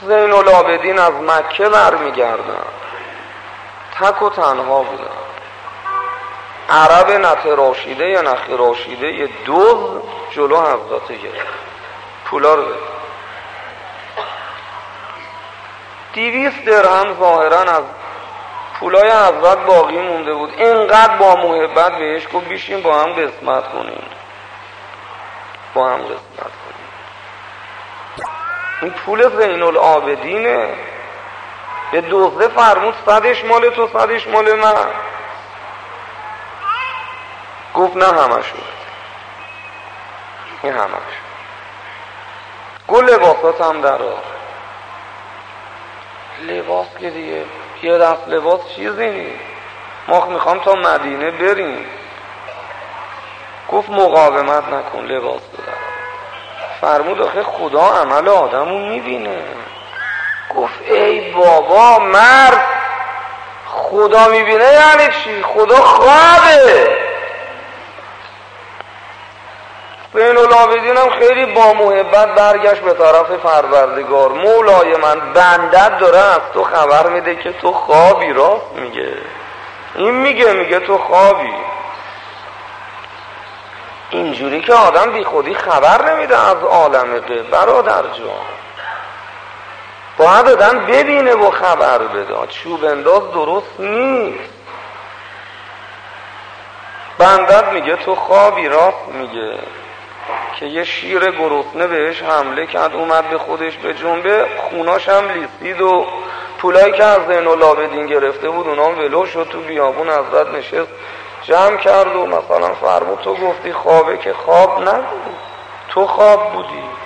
زین العابدین از مکه برمیگردن، تک و تنها بودن. عرب نتراشیده یا نخراشیده یه دوز جلو حضرت گرفت، پولا رو بده. 200 درهم ظاهرا از پولای حضرت باقی مونده بود. اینقدر با محبت بهش گفت بیشین با هم قسمت کنیم، با هم قسمت کنیم. این پول زین العابدینه. به دوزه فرمود 100ش مال تو 100ش مال من. گفت نه همشو، این همش. گفت لباسات هم در آر. لباس که دیگه یه دست لباس چیزی نیست، ما میخوام تا مدینه بریم. گفت مقاومت نکن، لباس بدر. فرمود آخه خدا عمل آدمو میبینه. گفت ای بابا مرد، خدا میبینه یعنی چی؟ خدا خوابه. زین العابدین هم خیلی با محبت برگشت به طرف پروردگار. مولای من، بندت داره از تو خبر میده که تو خوابی. راست میگه، این میگه تو خوابی. اینجوری که آدم بی خودی خبر نمیده از عالم غیب برادر جان. باید آدم ببینه و خبر بده. چوب انداز درست نیست. بندت میگه تو خوابی. راست میگه که یه شیر گرسنه بهش حمله کرد، اومد به خودش به جنبه، خوناش هم لیسید و پولایی که از زین العابدین گرفته بود اونام ولو شد. تو بیابون حضرت نشست جمع کرد و مثلا فرمود تو گفتی خوابه، که خواب نبود، تو خواب بودی.